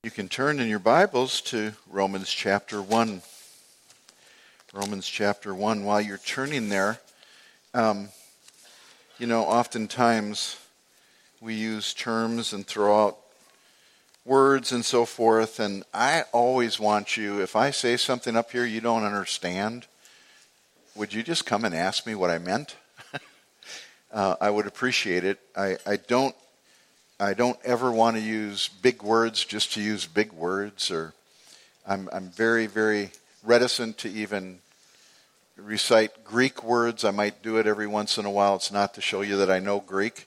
You can turn in your Bibles to Romans chapter 1. Romans chapter 1. While you're turning there, oftentimes we use terms and throw out words and so forth, and I always want you, if I say something up here you don't understand, would you just come and ask me what I meant? I would appreciate it. I don't ever want to use big words just to use big words, or I'm very, very reticent to even recite Greek words. I might do it every once in a while. It's not to show you that I know Greek.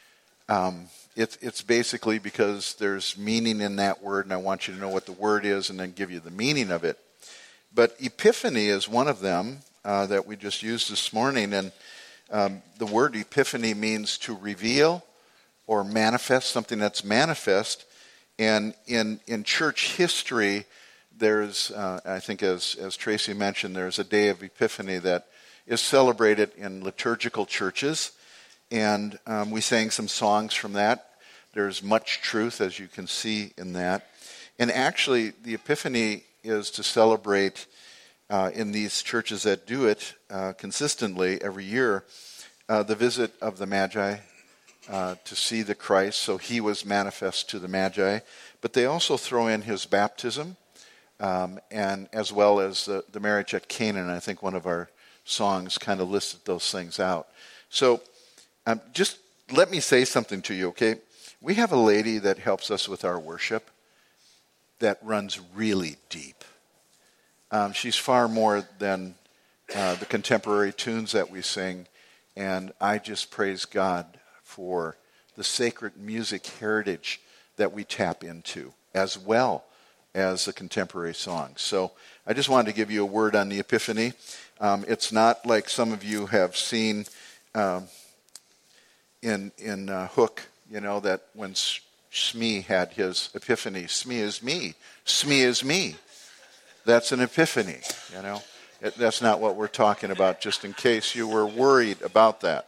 It's basically because there's meaning in that word, and I want you to know what the word is and then give you the meaning of it. But epiphany is one of them that we just used this morning, and the word epiphany means to reveal or manifest, something that's manifest. And in church history, there's, I think as Tracy mentioned, there's a day of Epiphany that is celebrated in liturgical churches. And we sang some songs from that. There's much truth, as you can see in that. And actually, the Epiphany is to celebrate in these churches that do it consistently every year, the visit of the Magi, to see the Christ, so he was manifest to the Magi. But they also throw in his baptism, and as well as the marriage at Canaan. I think one of our songs kind of listed those things out. So just let me say something to you, okay? We have a lady that helps us with our worship that runs really deep. She's far more than the contemporary tunes that we sing, and I just praise God for the sacred music heritage that we tap into, as well as the contemporary songs. So I just wanted to give you a word on the Epiphany. It's not like some of you have seen in Hook, that when Smee had his epiphany, Smee is me, Smee is me. That's an epiphany, That's not what we're talking about, just in case you were worried about that.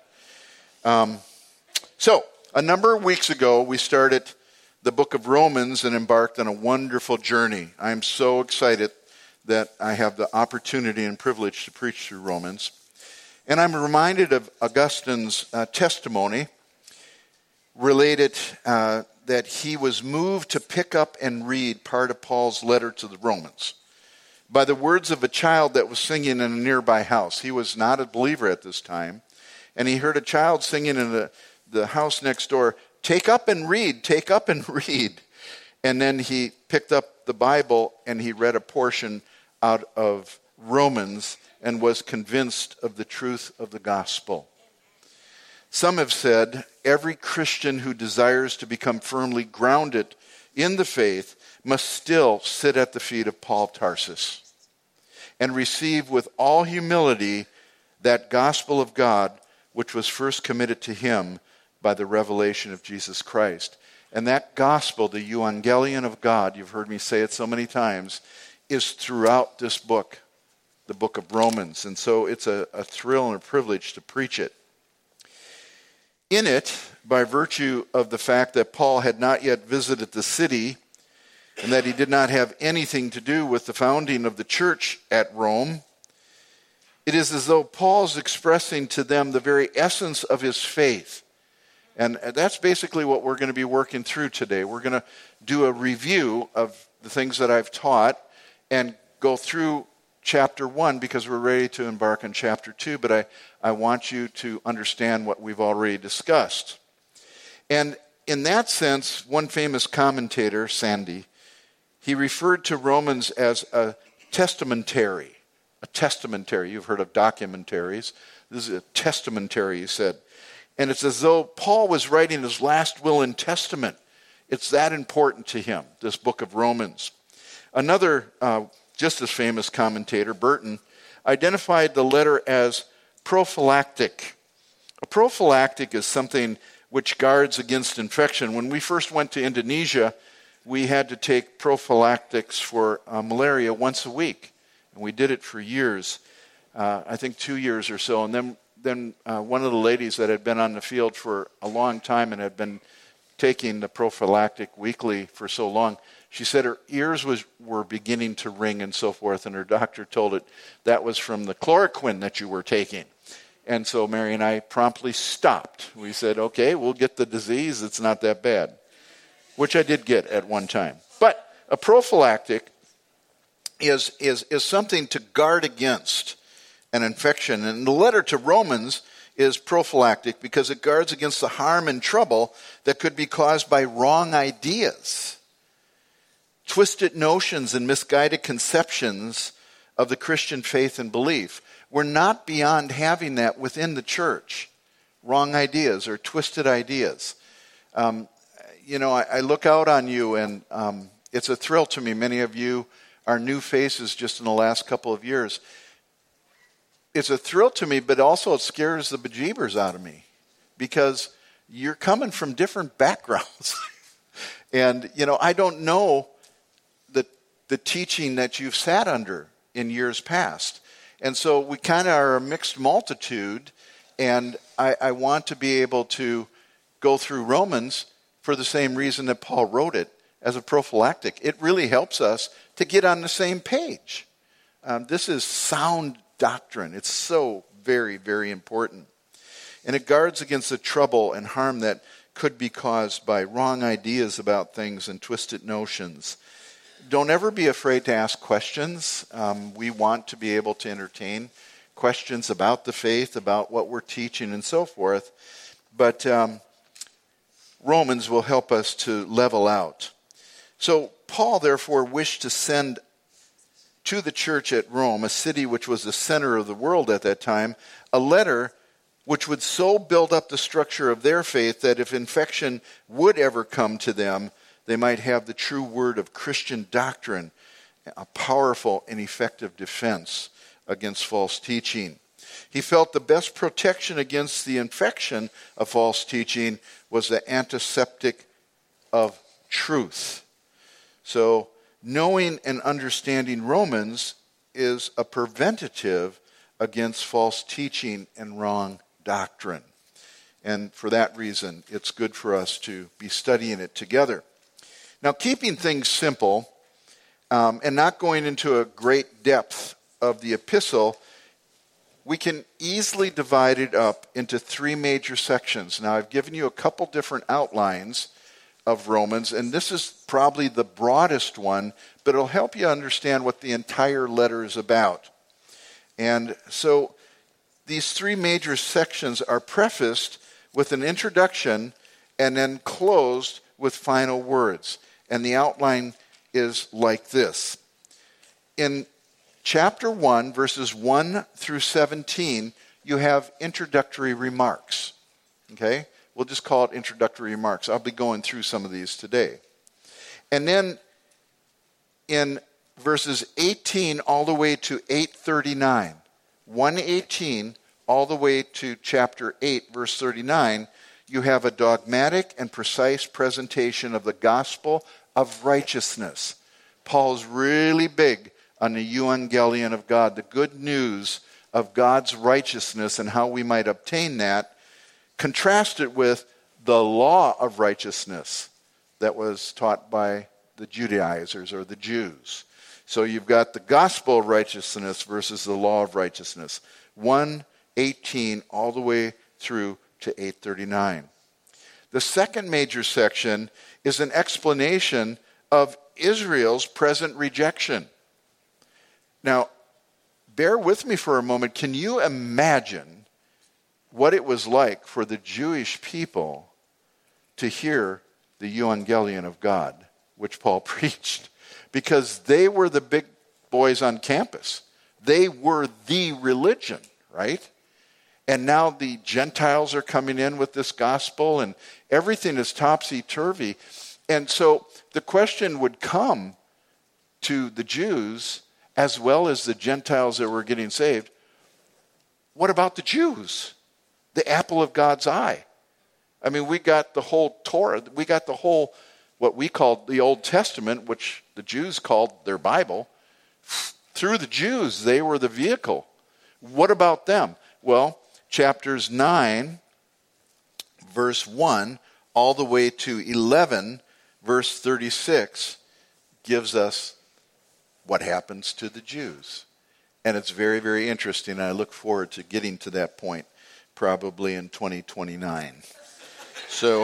So, a number of weeks ago, we started the book of Romans and embarked on a wonderful journey. I'm so excited that I have the opportunity and privilege to preach through Romans. And I'm reminded of Augustine's testimony related that he was moved to pick up and read part of Paul's letter to the Romans by the words of a child that was singing in a nearby house. He was not a believer at this time, and he heard a child singing in the house next door, take up and read, take up and read. And then he picked up the Bible and he read a portion out of Romans and was convinced of the truth of the gospel. Some have said every Christian who desires to become firmly grounded in the faith must still sit at the feet of Paul of Tarsus and receive with all humility that gospel of God which was first committed to him by the revelation of Jesus Christ. And that gospel, the Evangelion of God, you've heard me say it so many times, is throughout this book, the book of Romans. And so it's a thrill and a privilege to preach it. In it, by virtue of the fact that Paul had not yet visited the city and that he did not have anything to do with the founding of the church at Rome, it is as though Paul's expressing to them the very essence of his faith. And that's basically what we're going to be working through today. We're going to do a review of the things that I've taught and go through chapter 1 because we're ready to embark on chapter 2. But I want you to understand what we've already discussed. And in that sense, one famous commentator, Sandy, he referred to Romans as a testamentary. A testamentary. You've heard of documentaries. This is a testamentary, he said. And it's as though Paul was writing his last will and testament. It's that important to him, this book of Romans. Another just as famous commentator, Burton, identified the letter as prophylactic. A prophylactic is something which guards against infection. When we first went to Indonesia, we had to take prophylactics for malaria once a week. And we did it for years, I think 2 years or so. And then one of the ladies that had been on the field for a long time and had been taking the prophylactic weekly for so long, She said her ears were beginning to ring and so forth, and her doctor told it that was from the chloroquine that you were taking. And so Mary and I promptly stopped. We said, okay, we'll get the disease. It's not that bad, which I did get at one time. But a prophylactic is something to guard against an infection. And the letter to Romans is prophylactic because it guards against the harm and trouble that could be caused by wrong ideas, twisted notions, and misguided conceptions of the Christian faith and belief. We're not beyond having that within the church, wrong ideas or twisted ideas. I look out on you, and it's a thrill to me. Many of you are new faces just in the last couple of years. It's a thrill to me, but also it scares the bejeebers out of me because you're coming from different backgrounds. And, I don't know the teaching that you've sat under in years past. And so we kind of are a mixed multitude, and I want to be able to go through Romans for the same reason that Paul wrote it, as a prophylactic. It really helps us to get on the same page. This is sound doctrine. It's so very, very important. And it guards against the trouble and harm that could be caused by wrong ideas about things and twisted notions. Don't ever be afraid to ask questions. We want to be able to entertain questions about the faith, about what we're teaching, and so forth. But Romans will help us to level out. So Paul, therefore, wished to send to the church at Rome, a city which was the center of the world at that time, a letter which would so build up the structure of their faith that if infection would ever come to them, they might have the true word of Christian doctrine, a powerful and effective defense against false teaching. He felt the best protection against the infection of false teaching was the antiseptic of truth. So, knowing and understanding Romans is a preventative against false teaching and wrong doctrine. And for that reason, it's good for us to be studying it together. Now, keeping things simple and not going into a great depth of the epistle, we can easily divide it up into three major sections. Now, I've given you a couple different outlines of Romans, and this is probably the broadest one, but it'll help you understand what the entire letter is about. And so these three major sections are prefaced with an introduction and then closed with final words. And the outline is like this. In chapter 1, verses 1 through 17, you have introductory remarks. Okay? We'll just call it introductory remarks. I'll be going through some of these today. And then in verses 18 all the way to 8:39, 1:18 all the way to chapter 8, verse 39, you have a dogmatic and precise presentation of the gospel of righteousness. Paul's really big on the euangelion of God, the good news of God's righteousness and how we might obtain that, contrasted with the law of righteousness that was taught by the Judaizers or the Jews. So you've got the gospel of righteousness versus the law of righteousness. 1:18 all the way through to 8:39. The second major section is an explanation of Israel's present rejection. Now, bear with me for a moment. Can you imagine what it was like for the Jewish people to hear the euangelion of God, which Paul preached? Because they were the big boys on campus. They were the religion, right? And now the Gentiles are coming in with this gospel, and everything is topsy-turvy. And so the question would come to the Jews, as well as the Gentiles that were getting saved, what about the Jews? The apple of God's eye. I mean, we got the whole Torah. We got the whole, what we called the Old Testament, which the Jews called their Bible. Through the Jews, they were the vehicle. What about them? Well, chapters 9, verse 1, all the way to 11, verse 36, gives us what happens to the Jews. And it's very, very interesting. I look forward to getting to that point probably in 2029. So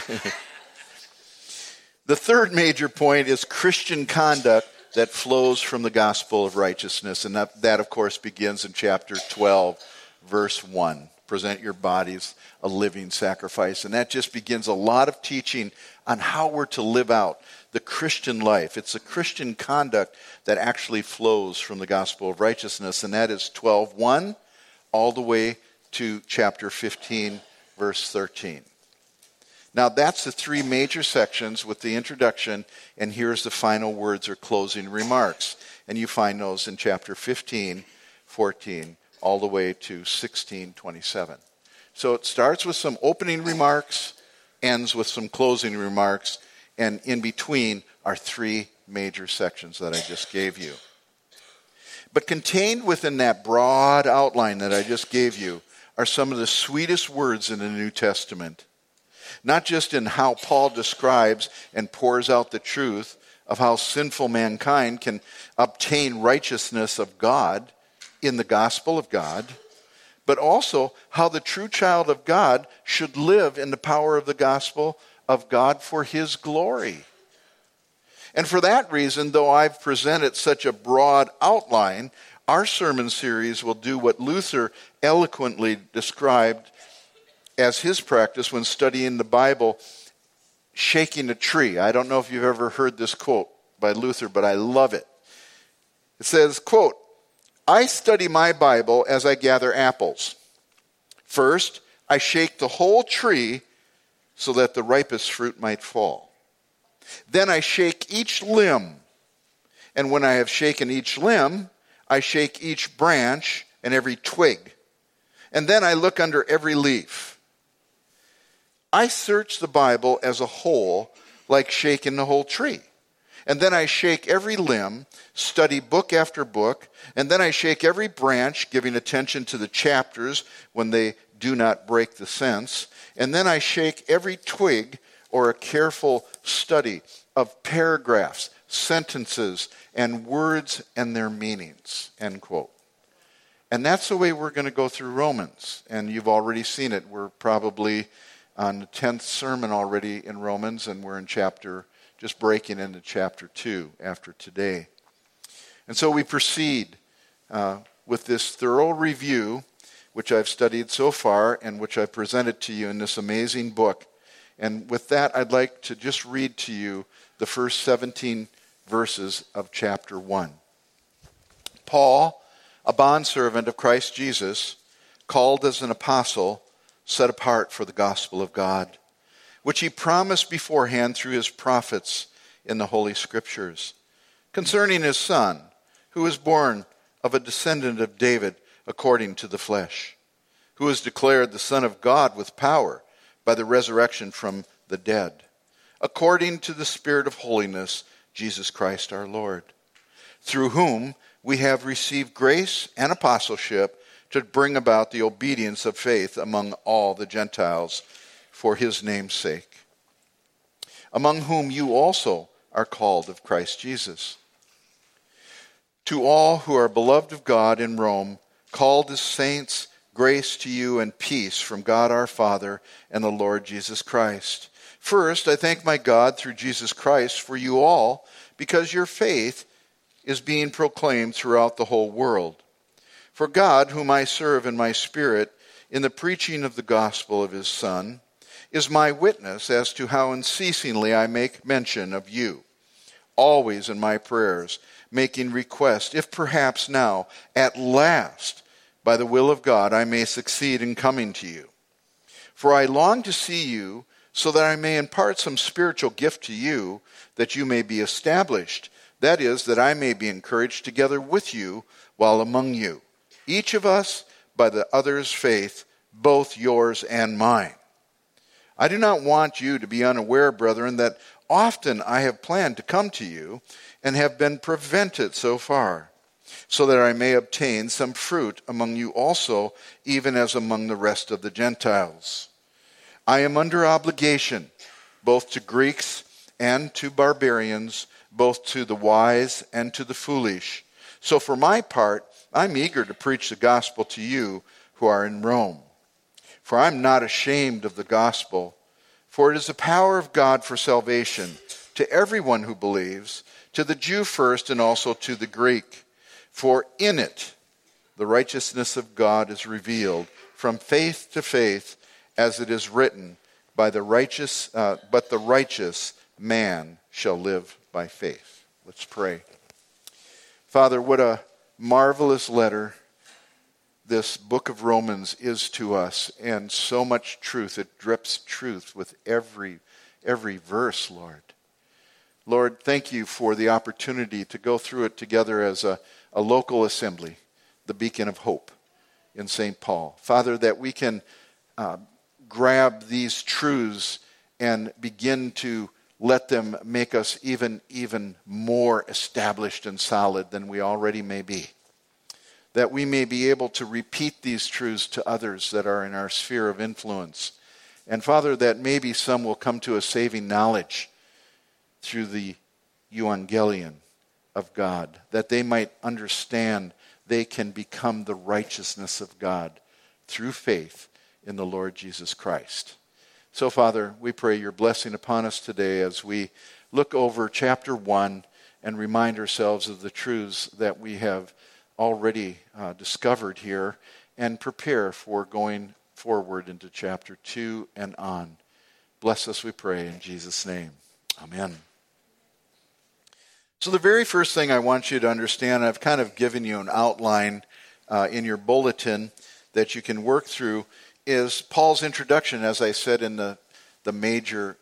the third major point is Christian conduct that flows from the gospel of righteousness. And that of course, begins in chapter 12, verse 1. Present your bodies a living sacrifice. And that just begins a lot of teaching on how we're to live out the Christian life. It's a Christian conduct that actually flows from the gospel of righteousness. And that is 12:1 all the way to chapter 15, verse 13. Now that's the three major sections with the introduction, and here's the final words or closing remarks. And you find those in chapter 15, 14, all the way to 16:27. So it starts with some opening remarks, ends with some closing remarks, and in between are three major sections that I just gave you. But contained within that broad outline that I just gave you are some of the sweetest words in the New Testament. Not just in how Paul describes and pours out the truth of how sinful mankind can obtain righteousness of God in the gospel of God, but also how the true child of God should live in the power of the gospel of God for his glory. And for that reason, though I've presented such a broad outline, our sermon series will do what Luther eloquently described as his practice when studying the Bible, shaking a tree. I don't know if you've ever heard this quote by Luther, but I love it. It says, quote, "I study my Bible as I gather apples. First, I shake the whole tree so that the ripest fruit might fall. Then I shake each limb, and when I have shaken each limb, I shake each branch and every twig. And then I look under every leaf. I search the Bible as a whole, like shaking the whole tree. And then I shake every limb, study book after book, and then I shake every branch, giving attention to the chapters when they do not break the sense. And then I shake every twig, or a careful study of paragraphs, sentences, and words and their meanings," end quote. And that's the way we're going to go through Romans. And you've already seen it. We're probably on the 10th sermon already in Romans, and we're in just breaking into chapter 2 after today. And so we proceed with this thorough review, which I've studied so far and which I presented to you in this amazing book. And with that, I'd like to just read to you the first 17 verses of chapter 1. Paul, a bondservant of Christ Jesus, called as an apostle, set apart for the gospel of God, which he promised beforehand through his prophets in the Holy Scriptures, concerning his Son, who was born of a descendant of David according to the flesh, who was declared the Son of God with power by the resurrection from the dead, according to the Spirit of holiness, Jesus Christ our Lord, through whom we have received grace and apostleship to bring about the obedience of faith among all the Gentiles for his name's sake, among whom you also are called of Christ Jesus. To all who are beloved of God in Rome, called as saints, grace to you and peace from God our Father and the Lord Jesus Christ. First, I thank my God through Jesus Christ for you all, because your faith is being proclaimed throughout the whole world. For God, whom I serve in my spirit in the preaching of the gospel of his Son, is my witness as to how unceasingly I make mention of you, always in my prayers, making request, if perhaps now, at last, by the will of God, I may succeed in coming to you. For I long to see you, so that I may impart some spiritual gift to you, that you may be established. That is, that I may be encouraged together with you while among you, each of us by the other's faith, both yours and mine. I do not want you to be unaware, brethren, that often I have planned to come to you and have been prevented so far, so that I may obtain some fruit among you also, even as among the rest of the Gentiles. I am under obligation, both to Greeks and to barbarians, both to the wise and to the foolish. So for my part, I'm eager to preach the gospel to you who are in Rome. For I'm not ashamed of the gospel, for it is the power of God for salvation to everyone who believes, to the Jew first and also to the Greek. For in it the righteousness of God is revealed from faith to faith, as it is written, but the righteous man shall live by faith. Let's pray. Father, what a marvelous letter this book of Romans is to us, and so much truth. It drips truth with every verse, Lord. Lord, thank you for the opportunity to go through it together as a local assembly, the Beacon of Hope in St. Paul. Father, that we can grab these truths and begin to let them make us even more established and solid than we already may be. That we may be able to repeat these truths to others that are in our sphere of influence. And Father, that maybe some will come to a saving knowledge through the Evangelion of God, that they might understand they can become the righteousness of God through faith in the Lord Jesus Christ. So, Father, we pray your blessing upon us today as we look over chapter 1 and remind ourselves of the truths that we have already discovered here and prepare for going forward into chapter 2 and on. Bless us, we pray, in Jesus' name. Amen. So the very first thing I want you to understand, I've kind of given you an outline in your bulletin that you can work through, is Paul's introduction, as I said in the major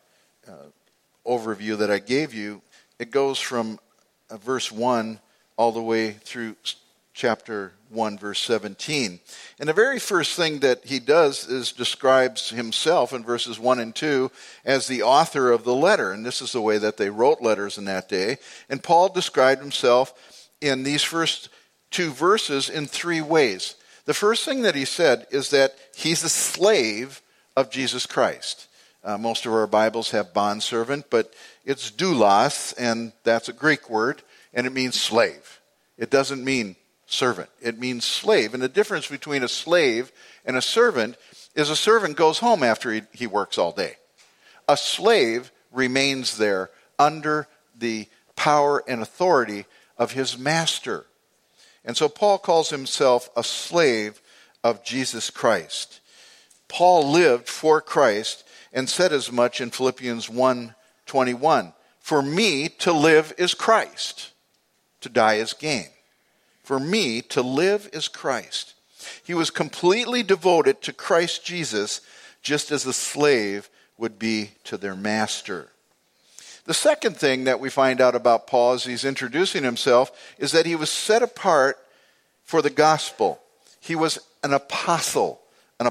overview that I gave you. It goes from verse 1 all the way through chapter 1, verse 17. And the very first thing that he does is describes himself in verses 1 and 2 as the author of the letter. And this is the way that they wrote letters in that day. And Paul described himself in these first 2 verses in 3 ways. The first thing that he said is that he's a slave of Jesus Christ. Most of our Bibles have bondservant, but it's doulos, and that's a Greek word, and it means slave. It doesn't mean servant. It means slave. And the difference between a slave and a servant is a servant goes home after he works all day. A slave remains there under the power and authority of his master. And so Paul calls himself a slave of Jesus Christ. Paul lived for Christ and said as much in Philippians 1:21. For me to live is Christ, to die is gain. For me to live is Christ. He was completely devoted to Christ Jesus, just as a slave would be to their master. The second thing that we find out about Paul as he's introducing himself is that he was set apart for the gospel. He was an apostle.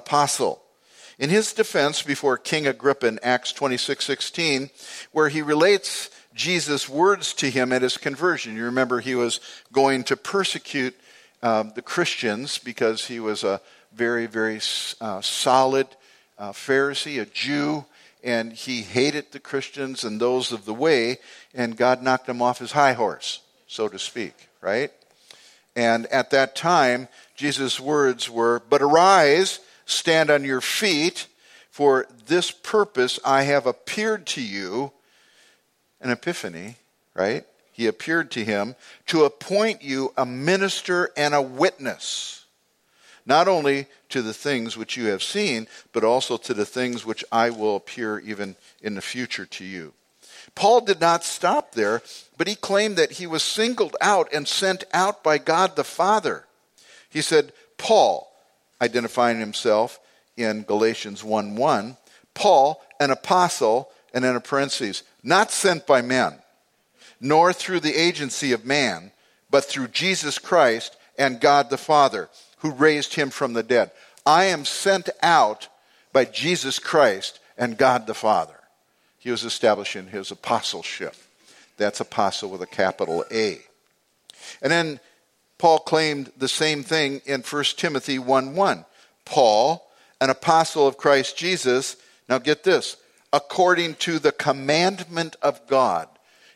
In his defense before King Agrippa in Acts 26:16, where he relates Jesus' words to him at his conversion. You remember he was going to persecute the Christians because he was a very solid Pharisee, a Jew, and he hated the Christians and those of the way, and God knocked him off his high horse, so to speak, right? And at that time, Jesus' words were, "But arise, stand on your feet, for this purpose I have appeared to you." An epiphany, right? He appeared to him to appoint you a minister and a witness, not only to the things which you have seen, but also to the things which I will appear even in the future to you. Paul did not stop there, but he claimed that he was singled out and sent out by God the Father. He said, Paul, identifying himself in Galatians 1:1, Paul, an apostle, and in a parentheses, not sent by men, nor through the agency of man, but through Jesus Christ and God the Father, who raised him from the dead. I am sent out by Jesus Christ and God the Father. He was establishing his apostleship. That's apostle with a capital A. And then Paul claimed the same thing in 1 Timothy 1:1. Paul, an apostle of Christ Jesus, now get this, according to the commandment of God.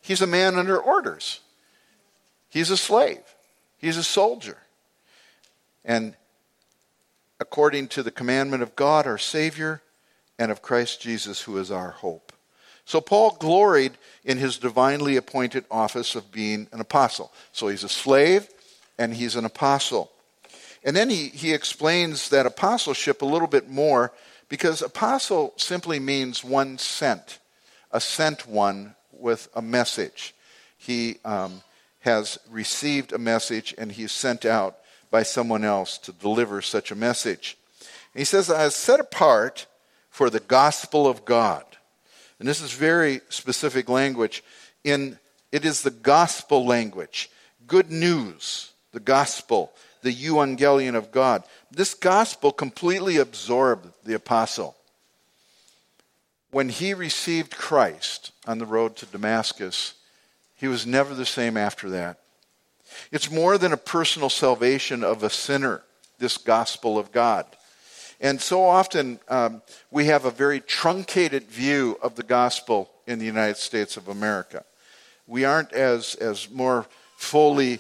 he's a man under orders. He's a slave. He's a soldier. And according to the commandment of God, our Savior, and of Christ Jesus, who is our hope. So Paul gloried in his divinely appointed office of being an apostle. So he's a slave and he's an apostle. And then he explains that apostleship a little bit more, because apostle simply means one sent, a sent one with a message. He has received a message and he's sent out by someone else to deliver such a message. And he says, I was set apart for the gospel of God. And this is very specific language. It is the gospel language. Good news, the gospel, the euangelion of God. This gospel completely absorbed the apostle. When he received Christ on the road to Damascus, he was never the same after that. It's more than a personal salvation of a sinner, this gospel of God. And so often we have a very truncated view of the gospel in the United States of America. We aren't as more fully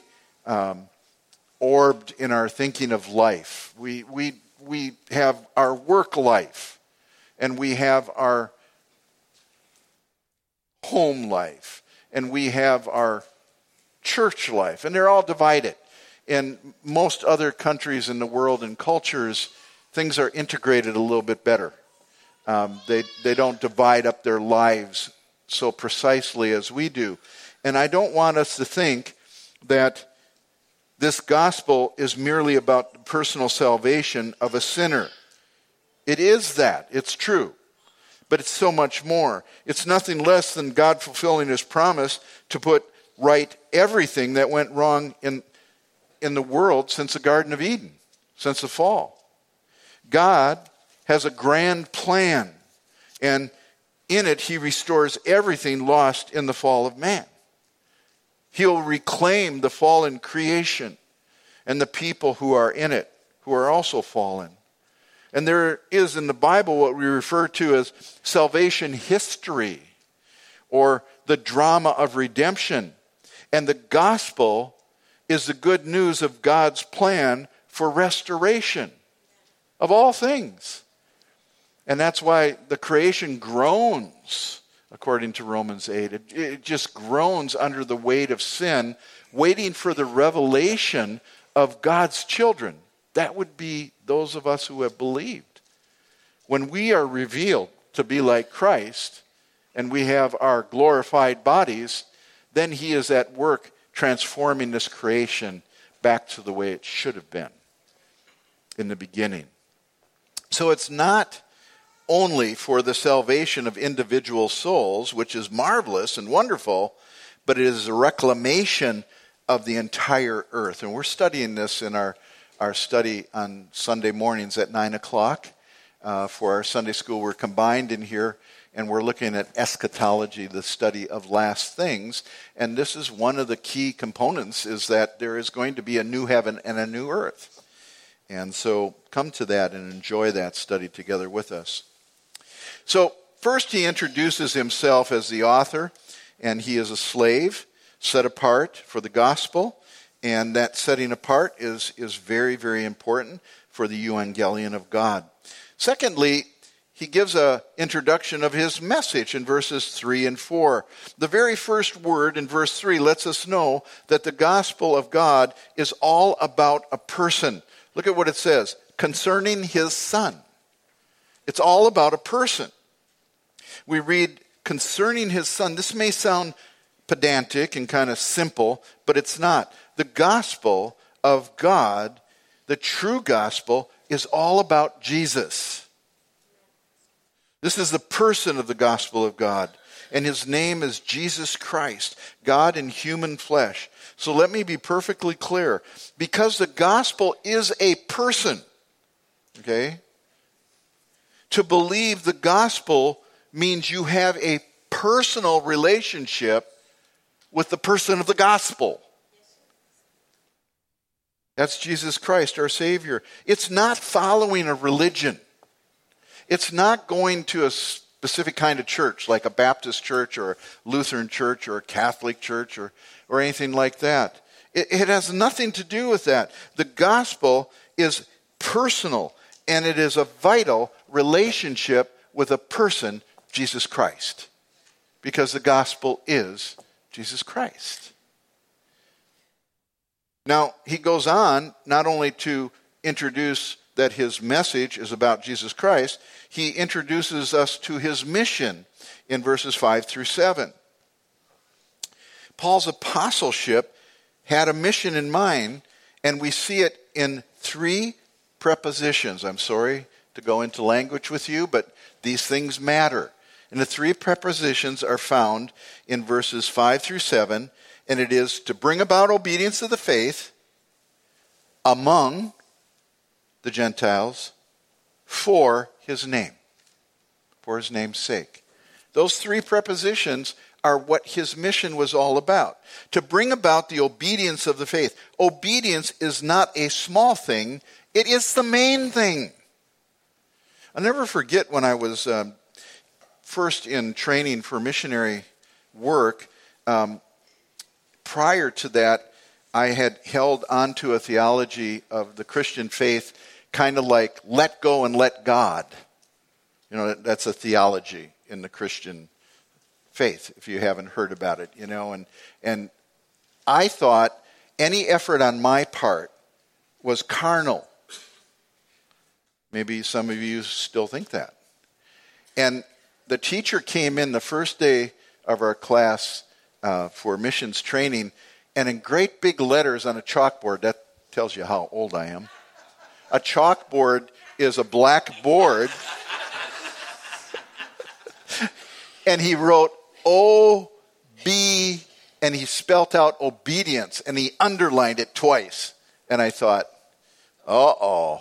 orbed in our thinking of life. We have our work life, and we have our home life, and we have our church life, and they're all divided. In most other countries in the world and cultures, things are integrated a little bit better. They don't divide up their lives so precisely as we do. And I don't want us to think that this gospel is merely about the personal salvation of a sinner. It is that. It's true. But it's so much more. It's nothing less than God fulfilling his promise to put right everything that went wrong in the world since the Garden of Eden, since the fall. God has a grand plan, and in it he restores everything lost in the fall of man. He'll reclaim the fallen creation and the people who are in it, who are also fallen. And there is in the Bible what we refer to as salvation history, or the drama of redemption. And the gospel is the good news of God's plan for restoration of all things. And that's why the creation groans, according to Romans 8. It just groans under the weight of sin, waiting for the revelation of God's children. That would be those of us who have believed. When we are revealed to be like Christ, and we have our glorified bodies, then he is at work transforming this creation back to the way it should have been in the beginning. So it's not only for the salvation of individual souls, which is marvelous and wonderful, but it is a reclamation of the entire earth. And we're studying this in our study on Sunday mornings at 9 o'clock. For our Sunday school, we're combined in here, and we're looking at eschatology, the study of last things. And this is one of the key components, is that there is going to be a new heaven and a new earth. And so come to that and enjoy that study together with us. So first he introduces himself as the author, and he is a slave set apart for the gospel. And that setting apart is very, very important for the euangelion of God. Secondly, he gives an introduction of his message in verses 3 and 4. The very first word in verse 3 lets us know that the gospel of God is all about a person. Look at what it says, concerning his son. It's all about a person. We read concerning his son. This may sound pedantic and kind of simple, but it's not. The gospel of God, the true gospel, is all about Jesus. This is the person of the gospel of God, and his name is Jesus Christ, God in human flesh. So let me be perfectly clear. Because the gospel is a person, okay? To believe the gospel means you have a personal relationship with the person of the gospel. That's Jesus Christ, our Savior. It's not following a religion. It's not going to a specific kind of church, like a Baptist church or a Lutheran church or a Catholic church or anything like that. It has nothing to do with that. The gospel is personal, and it is a vital relationship with a person, Jesus Christ, because the gospel is Jesus Christ. Now, he goes on not only to introduce that his message is about Jesus Christ, he introduces us to his mission in verses 5 through 7. Paul's apostleship had a mission in mind, and we see it in 3 prepositions. I'm sorry to go into language with you, but these things matter. And the 3 prepositions are found in verses 5 through 7, and it is to bring about obedience to the faith among the Gentiles for his name's sake. Those 3 prepositions are what his mission was all about. To bring about the obedience of the faith. Obedience is not a small thing. It is the main thing. I'll never forget when I was first in training for missionary work. Prior to that, I had held onto a theology of the Christian faith kind of like let go and let God. You know, that's a theology in the Christian faith, if you haven't heard about it, you know. And I thought any effort on my part was carnal. Maybe some of you still think that. And the teacher came in the first day of our class for missions training, and in great big letters on a chalkboard, that tells you how old I am. A chalkboard is a black board. And he wrote O-B, and he spelt out obedience, and he underlined it twice. And I thought, uh-oh.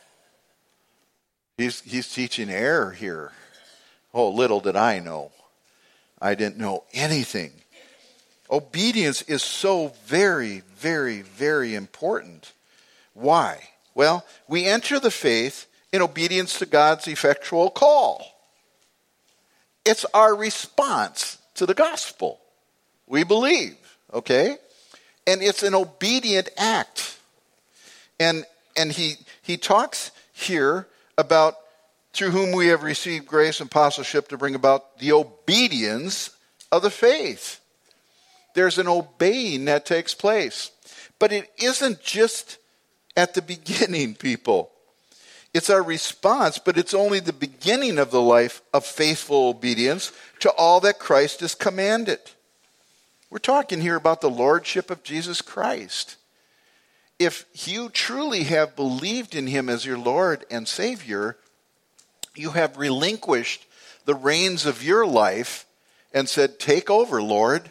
He's teaching error here. Oh, little did I know. I didn't know anything. Obedience is so very, very, very important. Why? Well, we enter the faith in obedience to God's effectual call. It's our response to the gospel. We believe, okay? And it's an obedient act. And he talks here about through whom we have received grace and apostleship to bring about the obedience of the faith. There's an obeying that takes place. But it isn't just at the beginning, people. It's our response, but it's only the beginning of the life of faithful obedience to all that Christ has commanded. We're talking here about the lordship of Jesus Christ. If you truly have believed in him as your Lord and Savior, you have relinquished the reins of your life and said, take over, Lord.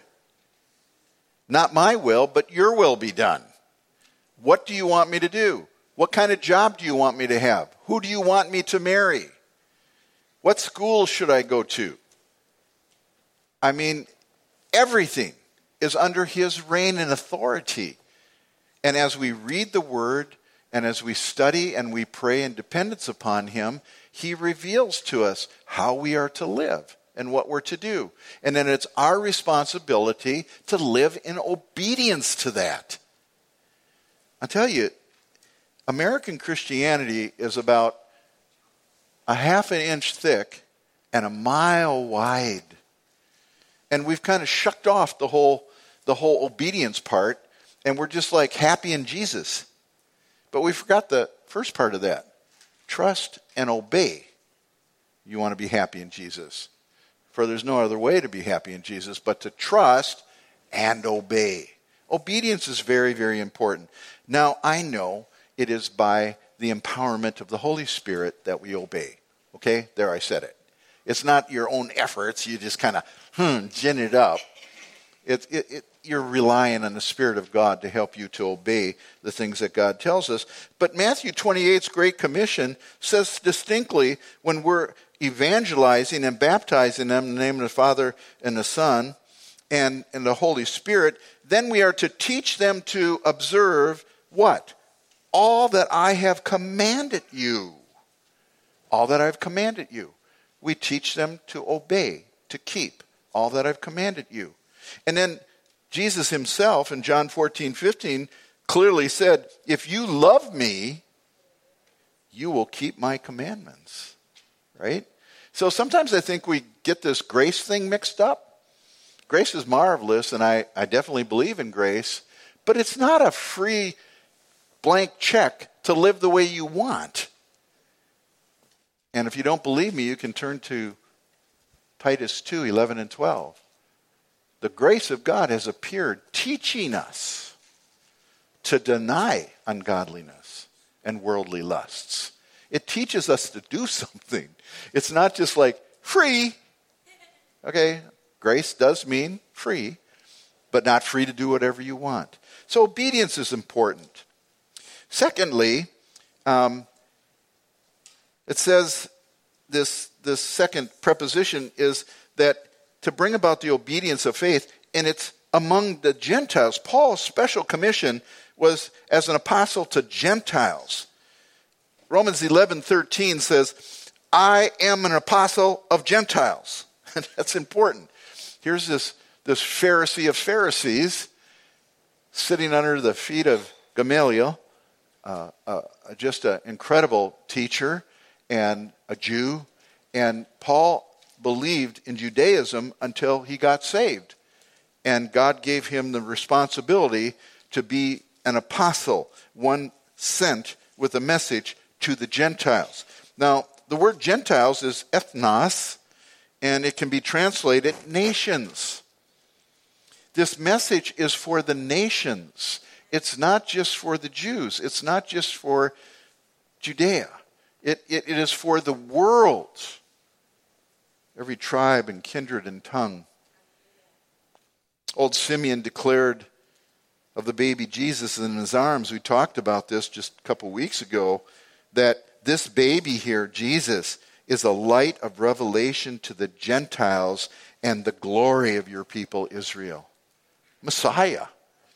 Not my will, but your will be done. What do you want me to do? What kind of job do you want me to have? Who do you want me to marry? What school should I go to? I mean, everything is under his reign and authority. And as we read the word and as we study and we pray in dependence upon him, he reveals to us how we are to live and what we're to do. And then it's our responsibility to live in obedience to that. I tell you, American Christianity is about a half an inch thick and a mile wide. And we've kind of shucked off the whole obedience part, and we're just like happy in Jesus. But we forgot the first part of that. Trust and obey. You want to be happy in Jesus. For there's no other way to be happy in Jesus but to trust and obey. Obedience is very, very important. Now, I know it is by the empowerment of the Holy Spirit that we obey. Okay? There, I said it. It's not your own efforts. You just kind of gin it up. You're relying on the Spirit of God to help you to obey the things that God tells us. But Matthew 28's Great Commission says distinctly when we're evangelizing and baptizing them in the name of the Father and the Son and the Holy Spirit, then we are to teach them to observe what? All that I have commanded you. All that I have commanded you. we teach them to obey, to keep all that I've commanded you. And then Jesus himself in John 14:15 clearly said, if you love me, you will keep my commandments. Right? So sometimes I think we get this grace thing mixed up. Grace is marvelous, and I definitely believe in grace, but it's not a free blank check to live the way you want. And if you don't believe me, you can turn to Titus 2:11 and 12. The grace of God has appeared, teaching us to deny ungodliness and worldly lusts. It teaches us to do something. It's not just like free. Okay, grace does mean free, but not free to do whatever you want. So obedience is important. Secondly, it says this second preposition is that to bring about the obedience of faith, and it's among the Gentiles. Paul's special commission was as an apostle to Gentiles. Romans 11:13 says, I am an apostle of Gentiles. And that's important. Here's this Pharisee of Pharisees sitting under the feet of Gamaliel, just an incredible teacher and a Jew. And Paul believed in Judaism until he got saved. And God gave him the responsibility to be an apostle, one sent with a message to the Gentiles. Now, the word Gentiles is ethnos, and it can be translated nations. This message is for the nations. It's not just for the Jews. It's not just for Judea. It is for the world. Every tribe and kindred and tongue. Old Simeon declared of the baby Jesus in his arms, we talked about this just a couple weeks ago, that this baby here, Jesus, is a light of revelation to the Gentiles and the glory of your people Israel. Messiah.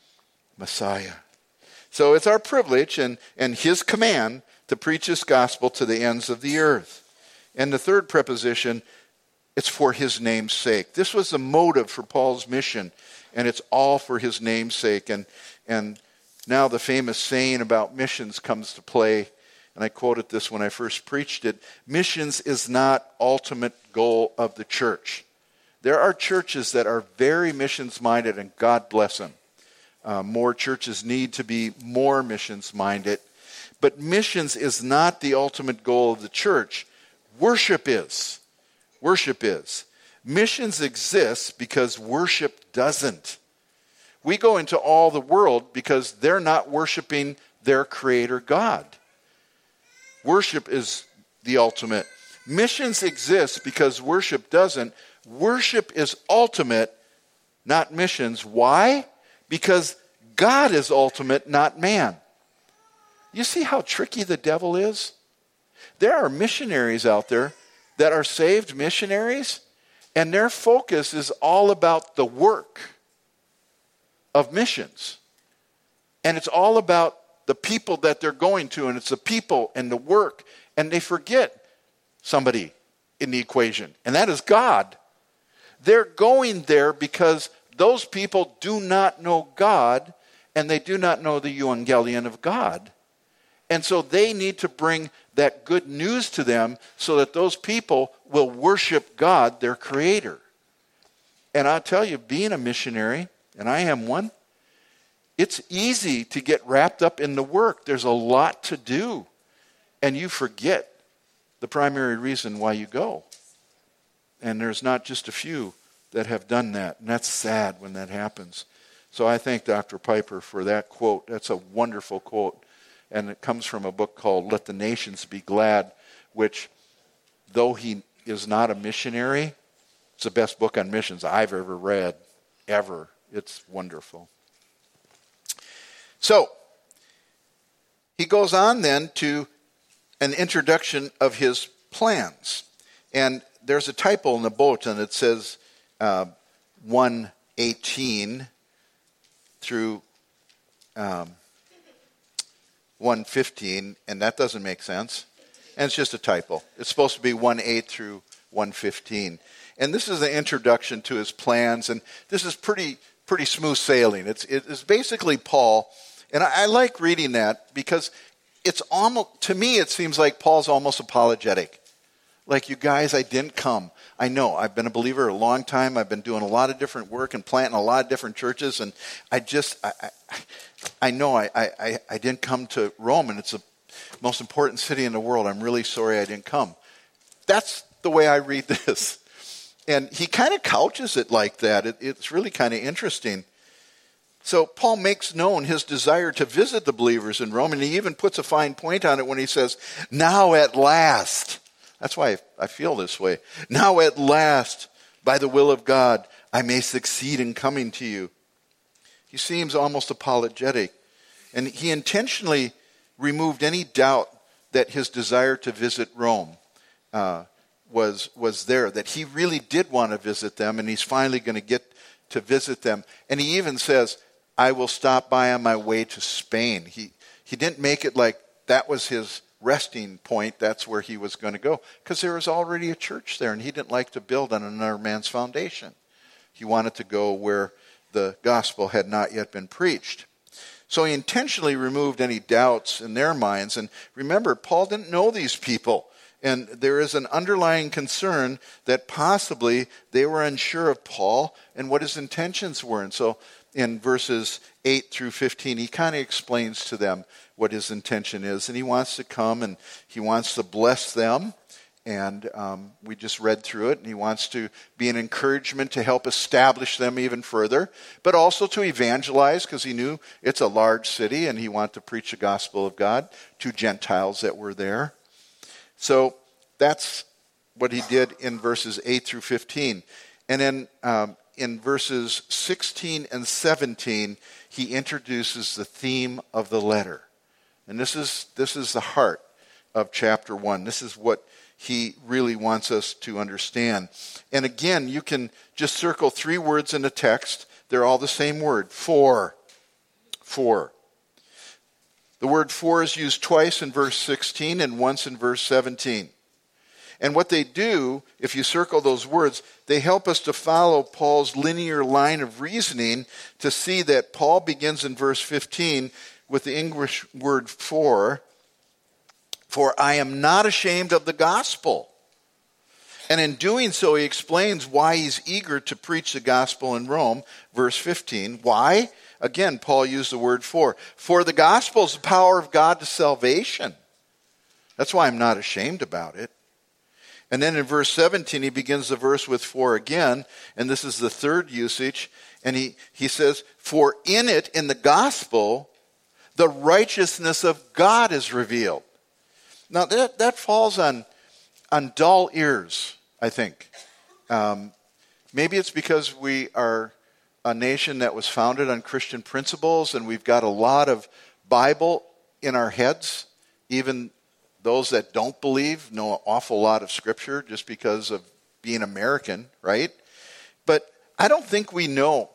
So it's our privilege and his command to preach this gospel to the ends of the earth. And the third preposition, it's for his name's sake. This was the motive for Paul's mission, and it's all for his name's sake. And now the famous saying about missions comes to play, and I quoted this when I first preached it. Missions is not ultimate goal of the church. There are churches that are very missions-minded, and God bless them. More churches need to be more missions-minded. But missions is not the ultimate goal of the church. Worship is. Missions exists because worship doesn't. We go into all the world because they're not worshiping their Creator God. Worship is the ultimate. Missions exist because worship doesn't. Worship is ultimate, not missions. Why? Because God is ultimate, not man. You see how tricky the devil is? There are missionaries out there that are saved missionaries, and their focus is all about the work of missions. And it's all about the people that they're going to, and it's the people and the work, and they forget somebody in the equation, and that is God. They're going there because those people do not know God, and they do not know the evangelion of God. And so they need to bring that good news to them so that those people will worship God, their Creator. And I'll tell you, being a missionary, and I am one, it's easy to get wrapped up in the work. There's a lot to do. And you forget the primary reason why you go. And there's not just a few that have done that. And that's sad when that happens. So I thank Dr. Piper for that quote. That's a wonderful quote. And it comes from a book called Let the Nations Be Glad, which, though he is not a missionary, it's the best book on missions I've ever read, ever. It's wonderful. So, he goes on then to an introduction of his plans. And there's a typo in the bulletin. It says 1:18 through 1:15, and that doesn't make sense. And it's just a typo. It's supposed to be 1:8 through 1:15. And this is the introduction to his plans, and this is pretty smooth sailing. It's basically Paul, and I like reading that because it's almost, to me, it seems like Paul's almost apologetic. Like, you guys, I didn't come. I know, I've been a believer a long time. I've been doing a lot of different work and planting a lot of different churches, and I know I didn't come to Rome, and it's the most important city in the world. I'm really sorry I didn't come. That's the way I read this. And he kind of couches it like that. It's really kind of interesting. So Paul makes known his desire to visit the believers in Rome, and he even puts a fine point on it when he says, now at last. That's why I feel this way. Now at last, by the will of God, I may succeed in coming to you. He seems almost apologetic. And he intentionally removed any doubt that his desire to visit Rome was there, that he really did want to visit them, and he's finally going to get to visit them. And he even says, I will stop by on my way to Spain. He didn't make it like that was his resting point. That's where he was going to go, because there was already a church there, and he didn't like to build on another man's foundation. He wanted to go where the gospel had not yet been preached. So he intentionally removed any doubts in their minds. And remember, Paul didn't know these people. And there is an underlying concern that possibly they were unsure of Paul and what his intentions were. And so in verses 8 through 15, he kind of explains to them what his intention is. And he wants to come and he wants to bless them. And we just read through it. And he wants to be an encouragement to help establish them even further, but also to evangelize, because he knew it's a large city and he wanted to preach the gospel of God to Gentiles that were there. So that's what he did in verses 8 through 15. And then in verses 16 and 17, he introduces the theme of the letter. And this is the heart of chapter 1. This is what he really wants us to understand. And again, you can just circle 3 words in the text. They're all the same word, for. For. The word for is used twice in verse 16 and once in verse 17. And what they do, if you circle those words, they help us to follow Paul's linear line of reasoning to see that Paul begins in verse 15 with the English word for I am not ashamed of the gospel. And in doing so, he explains why he's eager to preach the gospel in Rome. Verse 15, why? Again, Paul used the word for. For the gospel is the power of God to salvation. That's why I'm not ashamed about it. And then in verse 17, he begins the verse with for again. And this is the third usage. And he says, for in it, in the gospel, the righteousness of God is revealed. Now that falls on dull ears, I think. Maybe it's because we are a nation that was founded on Christian principles, and we've got a lot of Bible in our heads. Even those that don't believe know an awful lot of Scripture just because of being American, right? But I don't think we know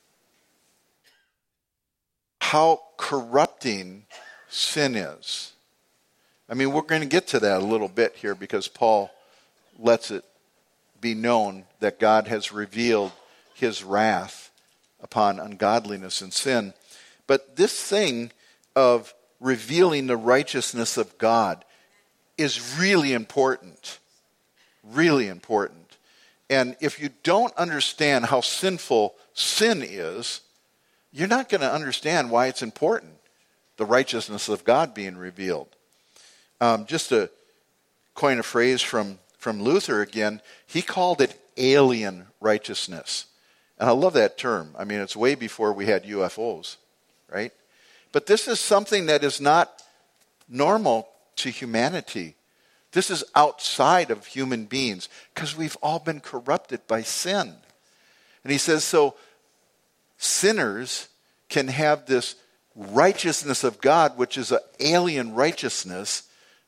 how corrupting sin is. I mean, we're going to get to that a little bit here because Paul lets it be known that God has revealed his wrath upon ungodliness and sin. But this thing of revealing the righteousness of God is really important. Really important. And if you don't understand how sinful sin is, you're not going to understand why it's important, the righteousness of God being revealed. Just to coin a phrase from Luther again, he called it alien righteousness. And I love that term. I mean, it's way before we had UFOs, right? But this is something that is not normal to humanity. This is outside of human beings because we've all been corrupted by sin. And he says, so sinners can have this righteousness of God, which is an alien righteousness,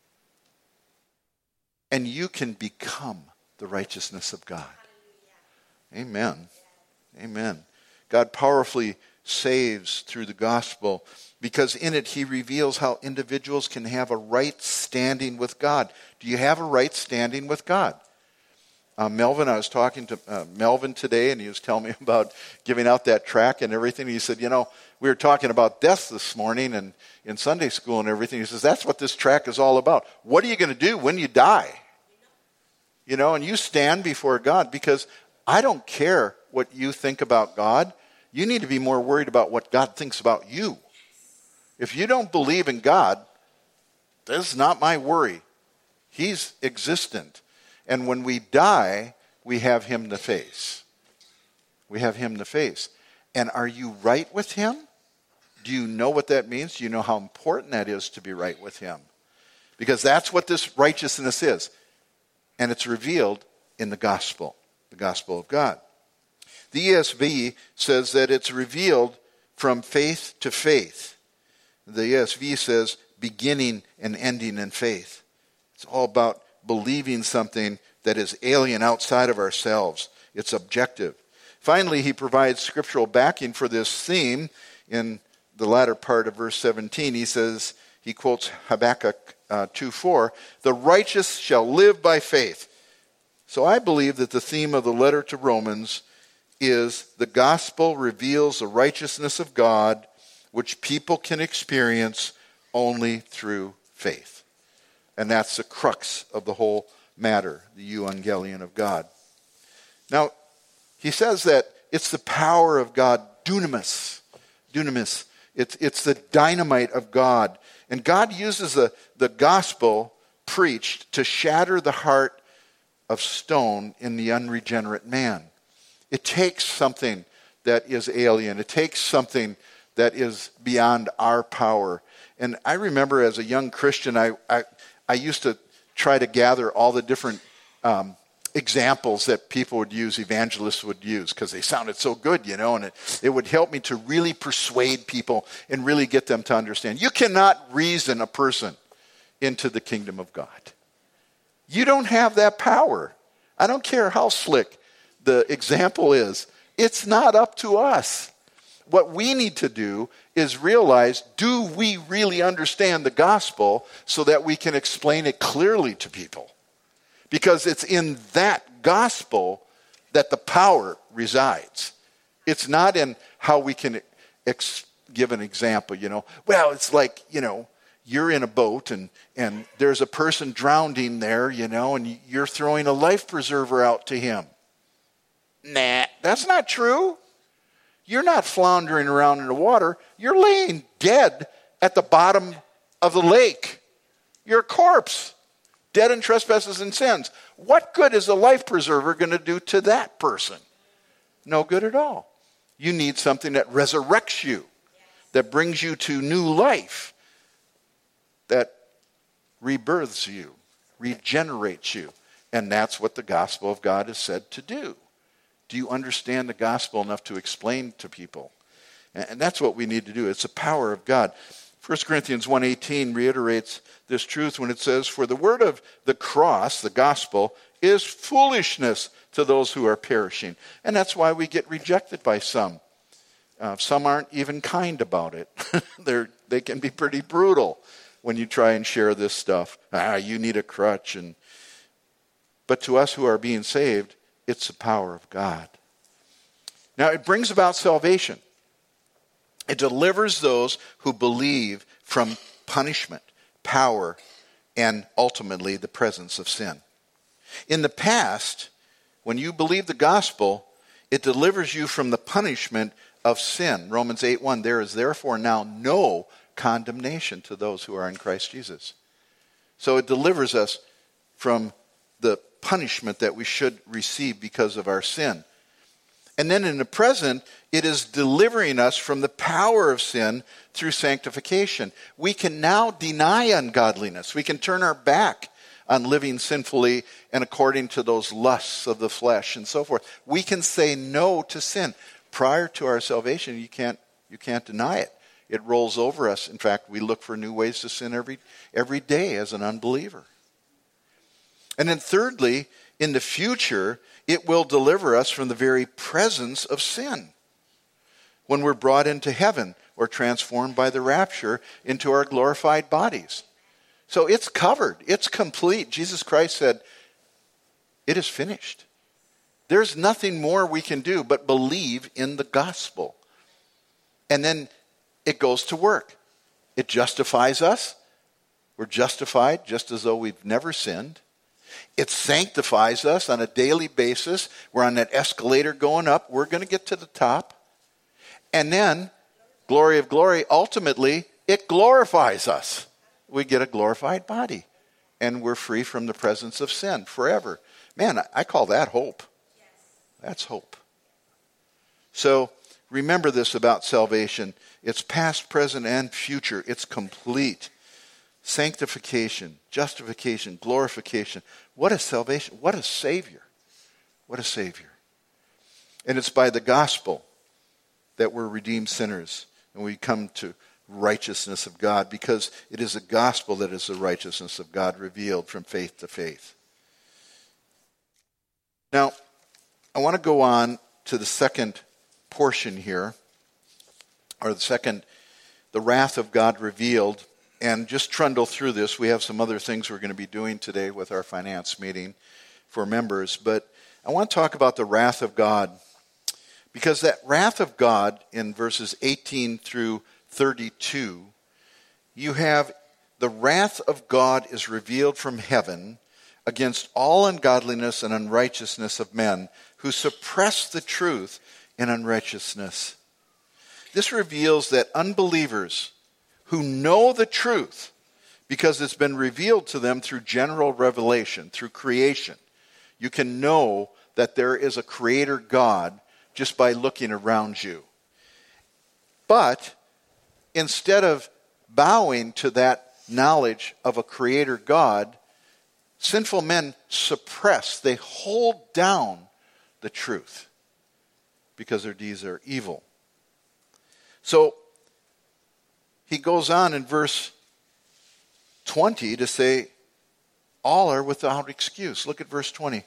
and you can become the righteousness of God. Amen. Amen. God powerfully saves through the gospel because in it he reveals how individuals can have a right standing with God. Do you have a right standing with God? Melvin, I was talking to Melvin today, and he was telling me about giving out that tract and everything. He said, we were talking about death this morning and in Sunday school and everything. He says, that's what this tract is all about. What are you going to do when you die? And you stand before God, because I don't care what you think about God. You need to be more worried about what God thinks about you. If you don't believe in God, this is not my worry. He's existent. And when we die, we have him to face. We have him to face. And are you right with him? Do you know what that means? Do you know how important that is to be right with him? Because that's what this righteousness is. And it's revealed in the gospel of God. The ESV says that it's revealed from faith to faith. The ESV says beginning and ending in faith. It's all about believing something that is alien outside of ourselves. It's objective. Finally, he provides scriptural backing for this theme in the latter part of verse 17. He quotes Habakkuk 2:4, "The righteous shall live by faith." So I believe that the theme of the letter to Romans is the gospel reveals the righteousness of God, which people can experience only through faith. And that's the crux of the whole matter, the euangelion of God. Now, he says that it's the power of God, dunamis. Dunamis. It's the dynamite of God. And God uses the gospel preached to shatter the heart of stone in the unregenerate man. It takes something that is alien. It takes something that is beyond our power. And I remember as a young Christian, I used to try to gather all the different examples that people would use, evangelists would use, because they sounded so good, and it would help me to really persuade people and really get them to understand. You cannot reason a person into the kingdom of God. You don't have that power. I don't care how slick the example is. It's not up to us. What we need to do is realize, do we really understand the gospel so that we can explain it clearly to people? Because it's in that gospel that the power resides. It's not in how we can give an example, Well, it's like, you're in a boat and there's a person drowning there, and you're throwing a life preserver out to him. Nah, that's not true. You're not floundering around in the water. You're laying dead at the bottom of the lake. You're a corpse, dead in trespasses and sins. What good is a life preserver going to do to that person? No good at all. You need something that resurrects you, that brings you to new life, that rebirths you, regenerates you. And that's what the gospel of God is said to do. Do you understand the gospel enough to explain to people? And that's what we need to do. It's the power of God. 1 Corinthians 1:18 reiterates this truth when it says, "For the word of the cross, the gospel, is foolishness to those who are perishing." And that's why we get rejected by some. Some aren't even kind about it. They can be pretty brutal when you try and share this stuff. You need a crutch. But to us who are being saved, it's the power of God. Now, it brings about salvation. It delivers those who believe from punishment, power, and ultimately the presence of sin. In the past, when you believe the gospel, it delivers you from the punishment of sin. Romans 8:1, "There is therefore now no condemnation to those who are in Christ Jesus." So it delivers us from the punishment that we should receive because of our sin. And then in the present, it is delivering us from the power of sin through sanctification. We can now deny ungodliness. We can turn our back on living sinfully and according to those lusts of the flesh and so forth. We can say no to sin. Prior to our salvation, you can't deny it. It rolls over us. In fact, we look for new ways to sin every day as an unbeliever. And then thirdly, in the future, it will deliver us from the very presence of sin when we're brought into heaven or transformed by the rapture into our glorified bodies. So it's covered. It's complete. Jesus Christ said, "It is finished." There's nothing more we can do but believe in the gospel. And then it goes to work. It justifies us. We're justified just as though we've never sinned. It sanctifies us on a daily basis. We're on that escalator going up. We're going to get to the top. And then, glory of glory, ultimately, it glorifies us. We get a glorified body. And we're free from the presence of sin forever. Man, I call that hope. That's hope. So, remember this about salvation. It's past, present, and future. It's complete. Sanctification, justification, glorification. What a salvation. What a Savior. What a Savior. And it's by the gospel that we're redeemed sinners. And we come to righteousness of God, because it is the gospel that is the righteousness of God revealed from faith to faith. Now, I want to go on to the second portion here, or the wrath of God revealed, and just trundle through this. We have some other things we're going to be doing today with our finance meeting for members, but I want to talk about the wrath of God, because that wrath of God in verses 18 through 32, you have the wrath of God is revealed from heaven against all ungodliness and unrighteousness of men who suppress the truth in unrighteousness. This reveals that unbelievers who know the truth, because it's been revealed to them through general revelation, through creation. You can know that there is a creator God just by looking around you. But instead of bowing to that knowledge of a creator God, sinful men suppress, they hold down the truth because their deeds are evil. So he goes on in verse 20 to say, all are without excuse. Look at verse 20.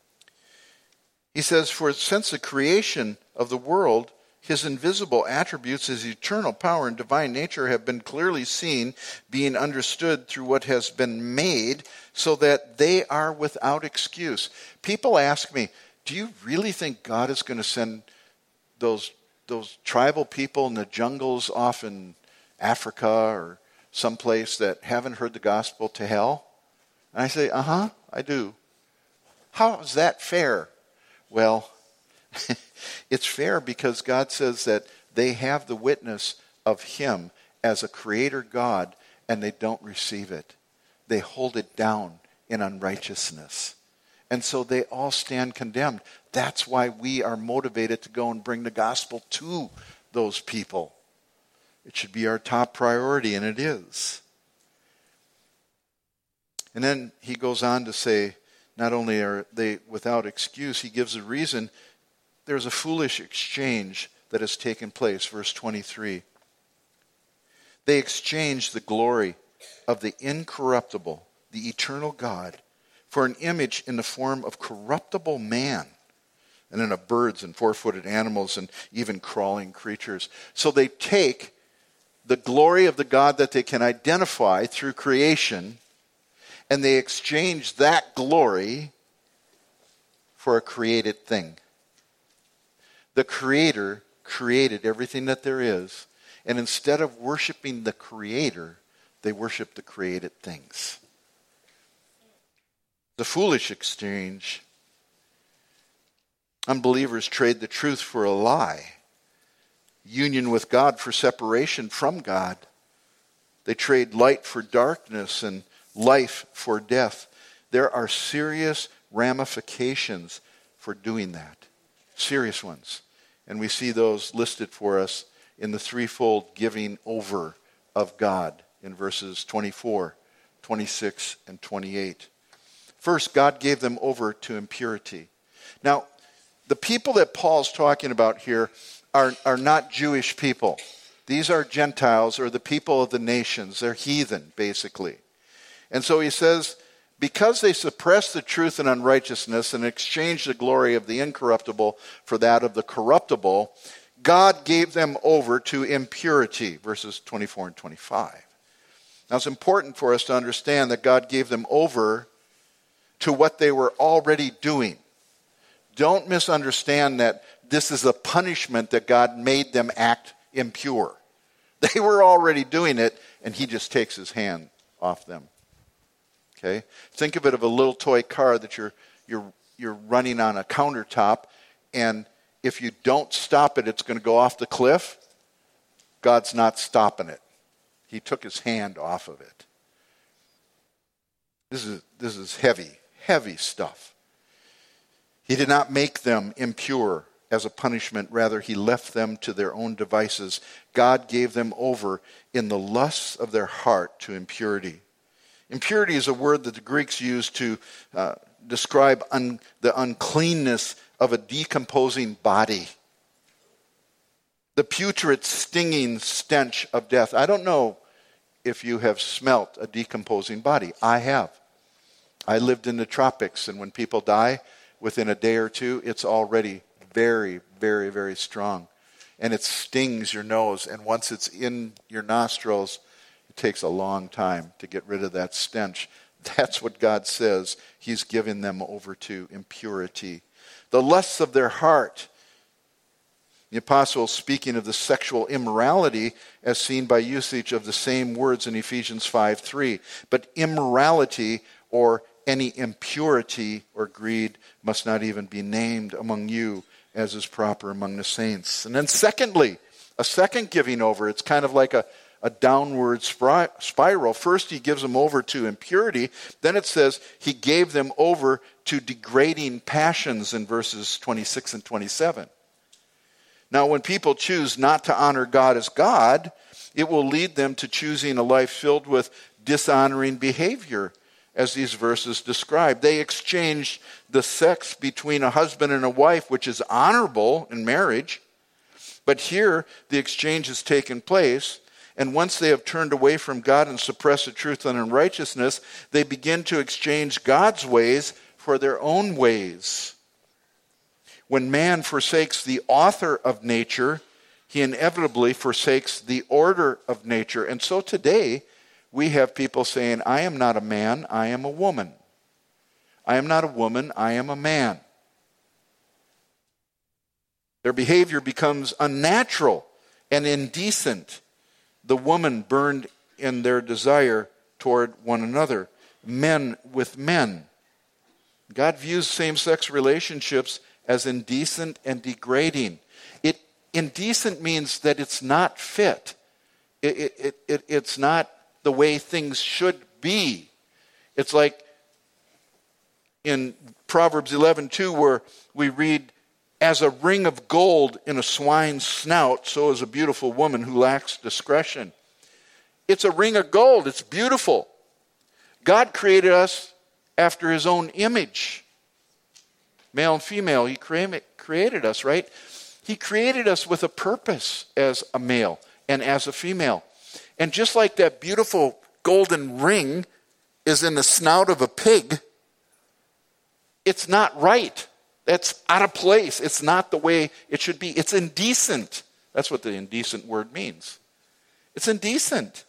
He says, for since the creation of the world, his invisible attributes, his eternal power and divine nature have been clearly seen, being understood through what has been made, so that they are without excuse. People ask me, do you really think God is going to send those tribal people in the jungles off in Africa or someplace that haven't heard the gospel to hell? And I say, I do. How is that fair? Well, it's fair because God says that they have the witness of him as a creator God, and they don't receive it. They hold it down in unrighteousness. And so they all stand condemned. That's why we are motivated to go and bring the gospel to those people. It should be our top priority, and it is. And then he goes on to say, not only are they without excuse, he gives a reason. There's a foolish exchange that has taken place. Verse 23. They exchanged the glory of the incorruptible, the eternal God, for an image in the form of corruptible man, and then of birds and four-footed animals and even crawling creatures. So they take the glory of the God that they can identify through creation, and they exchange that glory for a created thing. The Creator created everything that there is, and instead of worshiping the Creator, they worship the created things. The foolish exchange. Unbelievers trade the truth for a lie. Union with God for separation from God. They trade light for darkness and life for death. There are serious ramifications for doing that. Serious ones. And we see those listed for us in the threefold giving over of God in verses 24, 26, and 28. First, God gave them over to impurity. Now, the people that Paul's talking about here are not Jewish people. These are Gentiles, or the people of the nations. They're heathen, basically. And so he says, because they suppressed the truth in unrighteousness and exchanged the glory of the incorruptible for that of the corruptible, God gave them over to impurity, verses 24 and 25. Now it's important for us to understand that God gave them over to what they were already doing. Don't misunderstand that this is a punishment that God made them act impure. They were already doing it, and he just takes his hand off them. Okay? Think of it of a little toy car that you're running on a countertop, and if you don't stop it, it's going to go off the cliff. God's not stopping it. He took his hand off of it. This is heavy stuff. He did not make them impure as a punishment. Rather, he left them to their own devices. God gave them over in the lusts of their heart to impurity. Impurity is a word that the Greeks used to describe the uncleanness of a decomposing body. The putrid, stinging stench of death. I don't know if you have smelt a decomposing body. I have. I lived in the tropics, and when people die, within a day or two, it's already very, very, very strong. And it stings your nose, and once it's in your nostrils, it takes a long time to get rid of that stench. That's what God says. He's given them over to impurity. The lusts of their heart. The apostle is speaking of the sexual immorality as seen by usage of the same words in Ephesians 5:3. But immorality or any impurity or greed must not even be named among you as is proper among the saints. And then secondly, a second giving over. It's kind of like a downward spiral. First, he gives them over to impurity. Then it says he gave them over to degrading passions in verses 26 and 27. Now, when people choose not to honor God as God, it will lead them to choosing a life filled with dishonoring behavior, as these verses describe. They exchanged the sex between a husband and a wife, which is honorable in marriage. But here, the exchange has taken place. And once they have turned away from God and suppressed the truth and unrighteousness, they begin to exchange God's ways for their own ways. When man forsakes the author of nature, he inevitably forsakes the order of nature. And so today, we have people saying, I am not a man, I am a woman. I am not a woman, I am a man. Their behavior becomes unnatural and indecent. The woman burned in their desire toward one another, men with men. God views same-sex relationships as indecent and degrading. Indecent means that it's not fit. It's not the way things should be. It's like in Proverbs 11:2, where we read, as a ring of gold in a swine's snout, so is a beautiful woman who lacks discretion. It's a ring of gold. It's beautiful. God created us after his own image. Male and female, he created us, right? He created us with a purpose as a male and as a female. And just like that beautiful golden ring is in the snout of a pig, it's not right. That's out of place. It's not the way it should be. It's indecent. That's what the indecent word means. It's indecent.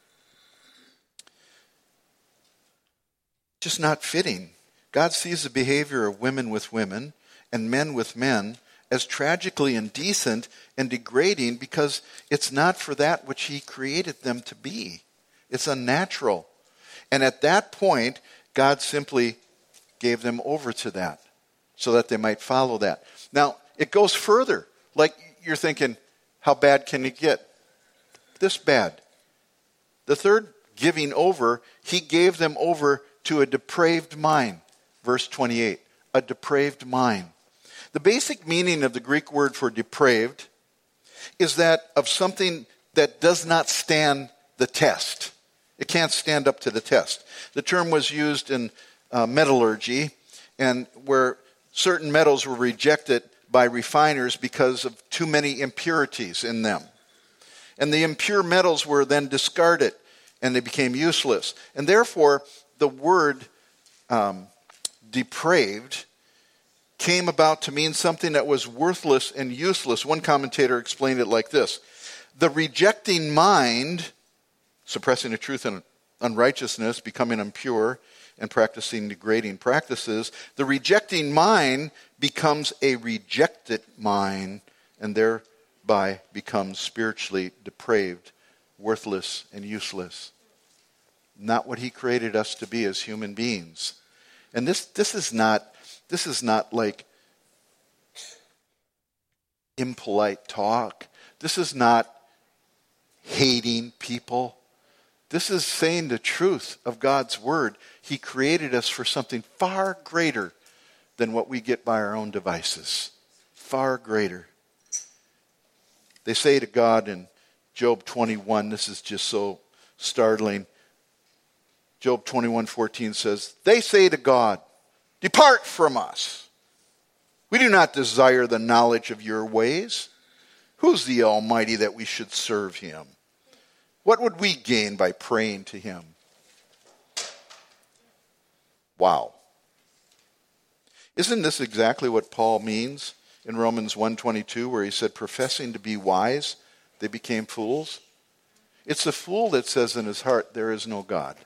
Just not fitting. God sees the behavior of women with women and men with men as tragically indecent and degrading because it's not for that which he created them to be. It's unnatural. And at that point, God simply gave them over to that so that they might follow that. Now, it goes further. Like you're thinking, how bad can it get? This bad. The third giving over, he gave them over to a depraved mind. Verse 28, a depraved mind. The basic meaning of the Greek word for depraved is that of something that does not stand the test. It can't stand up to the test. The term was used in metallurgy, and where certain metals were rejected by refiners because of too many impurities in them. And the impure metals were then discarded, and they became useless. And therefore, the word depraved came about to mean something that was worthless and useless. One commentator explained it like this: the rejecting mind, suppressing the truth and unrighteousness, becoming impure, and practicing degrading practices, the rejecting mind becomes a rejected mind and thereby becomes spiritually depraved, worthless, and useless. Not what he created us to be as human beings. And this is not like impolite talk. This is not hating people. This is saying the truth of God's word. He created us for something far greater than what we get by our own devices. Far greater. They say to God in Job 21, this is just so startling. Job 21:14 says, they say to God, depart from us. We do not desire the knowledge of your ways. Who's the Almighty that we should serve him? What would we gain by praying to him? Wow. Isn't this exactly what Paul means in Romans 1:22, where he said, professing to be wise, they became fools? It's the fool that says in his heart, there is no God.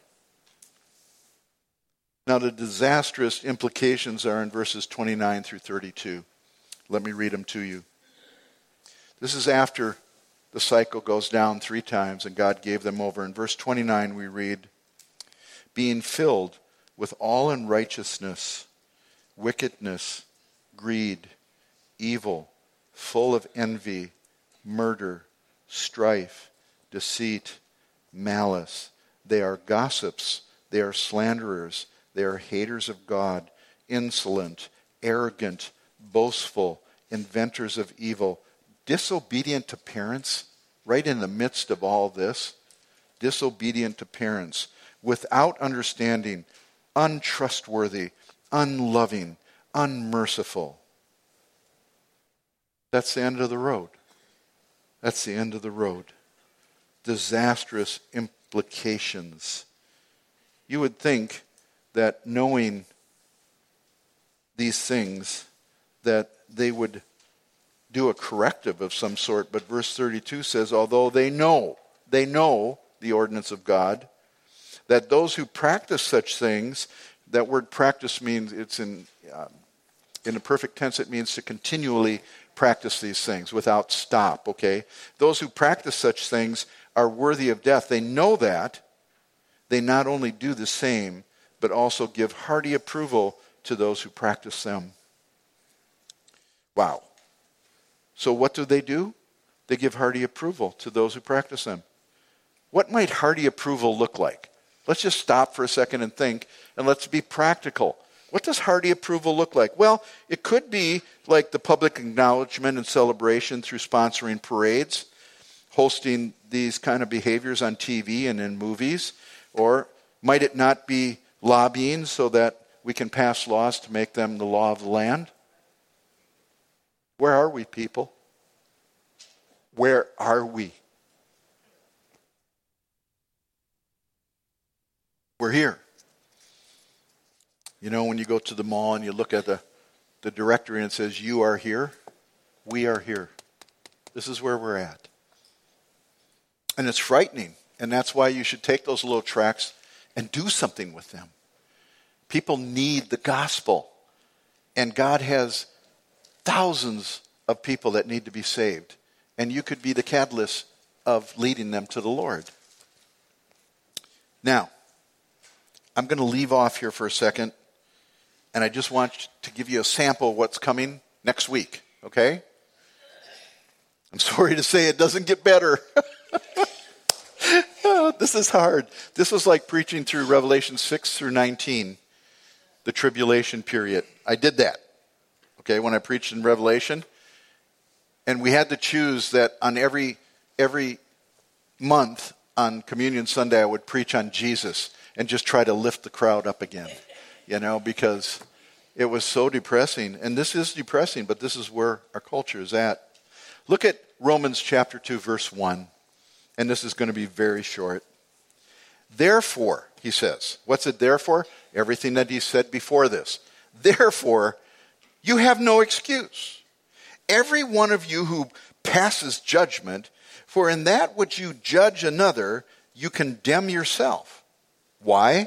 Now the disastrous implications are in verses 29 through 32. Let me read them to you. This is after the cycle goes down 3 times and God gave them over. In verse 29 we read, being filled with all unrighteousness, wickedness, greed, evil, full of envy, murder, strife, deceit, malice. They are gossips, they are slanderers, they are haters of God, insolent, arrogant, boastful, inventors of evil, disobedient to parents, right in the midst of all this, disobedient to parents, without understanding, untrustworthy, unloving, unmerciful. That's the end of the road. That's the end of the road. Disastrous implications. You would think that knowing these things, that they would do a corrective of some sort. But verse 32 says, although they know the ordinance of God, that those who practice such things, that word practice means, it's in the perfect tense, it means to continually practice these things without stop, okay? Those who practice such things are worthy of death. They know that. They not only do the same, but also give hearty approval to those who practice them. Wow. So what do? They give hearty approval to those who practice them. What might hearty approval look like? Let's just stop for a second and think, and let's be practical. What does hearty approval look like? Well, it could be like the public acknowledgement and celebration through sponsoring parades, hosting these kind of behaviors on TV and in movies, or might it not be lobbying so that we can pass laws to make them the law of the land? Where are we, people? Where are we? We're here. You know, when you go to the mall and you look at the directory and it says, you are here, we are here. This is where we're at. And it's frightening. And that's why you should take those little tracts and do something with them. People need the gospel. And God has thousands of people that need to be saved. And you could be the catalyst of leading them to the Lord. Now, I'm going to leave off here for a second. And I just want to give you a sample of what's coming next week. Okay? I'm sorry to say it doesn't get better. This is hard. This is like preaching through Revelation 6 through 19, the tribulation period. I did that, okay, when I preached in Revelation. And we had to choose that on every month on Communion Sunday, I would preach on Jesus and just try to lift the crowd up again, you know, because it was so depressing. And this is depressing, but this is where our culture is at. Look at Romans chapter 2, verse 1. And this is going to be very short. Therefore, he says, what's it therefore? Everything that he said before this. Therefore, you have no excuse. Every one of you who passes judgment, for in that which you judge another, you condemn yourself. Why?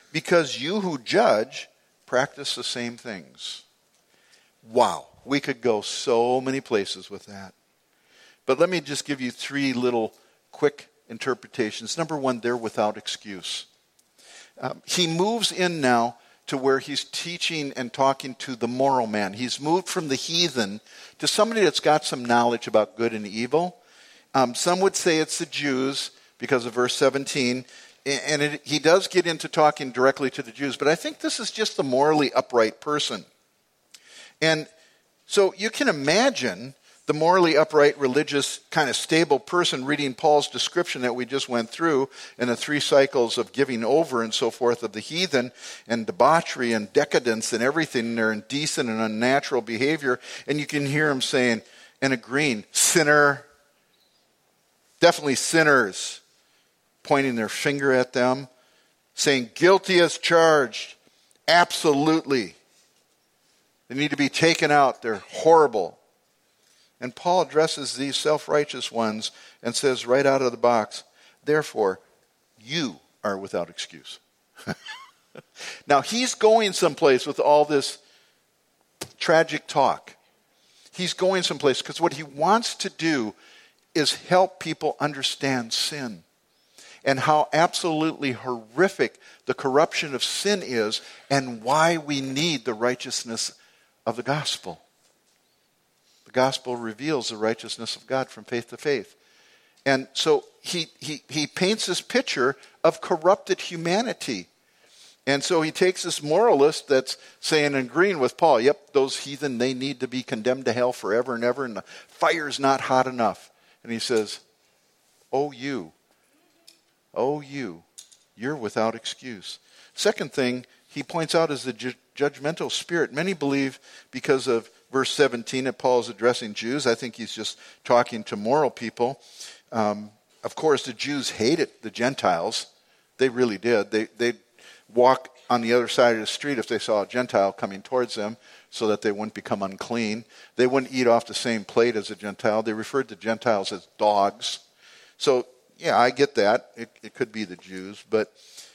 because you who judge practice the same things. Wow, we could go so many places with that. But let me just give you 3 little quick interpretations. Number 1, they're without excuse. He moves in now to where he's teaching and talking to the moral man. He's moved from the heathen to somebody that's got some knowledge about good and evil. Some would say it's the Jews because of verse 17. And he does get into talking directly to the Jews. But I think this is just the morally upright person. And so you can imagine the morally upright, religious, kind of stable person reading Paul's description that we just went through in the 3 cycles of giving over and so forth of the heathen and debauchery and decadence and everything, their indecent and unnatural behavior. And you can hear him saying and agreeing, sinner, definitely sinners, pointing their finger at them, saying guilty as charged, absolutely. They need to be taken out. They're horrible. And Paul addresses these self-righteous ones and says right out of the box, therefore, you are without excuse. Now, he's going someplace with all this tragic talk. He's going someplace because what he wants to do is help people understand sin and how absolutely horrific the corruption of sin is and why we need the righteousness of the gospel. The gospel reveals the righteousness of God from faith to faith. And so he paints this picture of corrupted humanity. And so he takes this moralist that's saying and agreeing with Paul, yep, those heathen, they need to be condemned to hell forever and ever, and the fire's not hot enough. And he says, oh, you're without excuse. Second thing he points out is the judgmental spirit. Many believe because of verse 17 that Paul is addressing Jews. I think he's just talking to moral people. Of course, the Jews hated the Gentiles. They really did. They'd walk on the other side of the street if they saw a Gentile coming towards them so that they wouldn't become unclean. They wouldn't eat off the same plate as a Gentile. They referred to Gentiles as dogs. So, yeah, I get that. It could be the Jews. But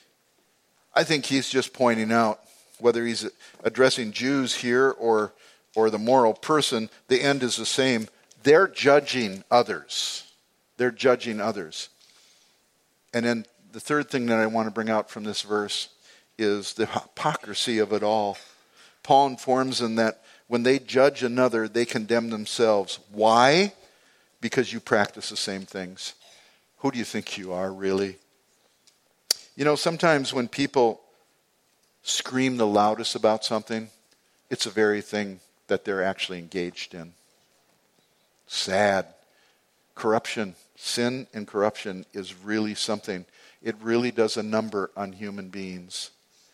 I think he's just pointing out, whether he's addressing Jews here or the moral person, the end is the same. They're judging others. They're judging others. And then the third thing that I want to bring out from this verse is the hypocrisy of it all. Paul informs them that when they judge another, they condemn themselves. Why? Because you practice the same things. Who do you think you are, really? You know, sometimes when people scream the loudest about something, it's the very thing that they're actually engaged in. Sad. Corruption, sin and corruption is really something. It really does a number on human beings.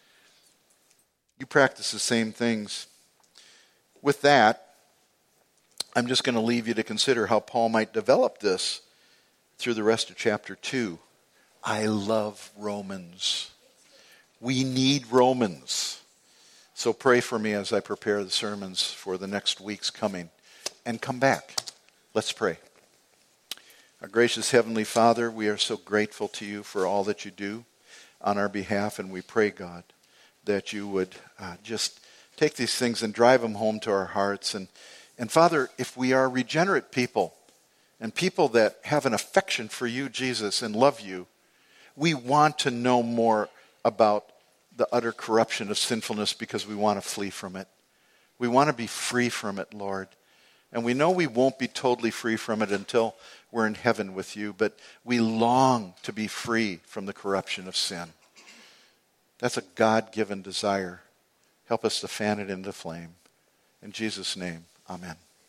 You practice the same things. With that, I'm just going to leave you to consider how Paul might develop this through the rest of chapter 2. I love Romans. We need Romans. So pray for me as I prepare the sermons for the next weeks coming. And come back. Let's pray. Our gracious Heavenly Father, we are so grateful to you for all that you do on our behalf. And we pray, God, that you would just take these things and drive them home to our hearts. And Father, if we are regenerate people and people that have an affection for you, Jesus, and love you, we want to know more about the utter corruption of sinfulness because we want to flee from it. We want to be free from it, Lord. And we know we won't be totally free from it until we're in heaven with you, but we long to be free from the corruption of sin. That's a God-given desire. Help us to fan it into flame. In Jesus' name, amen.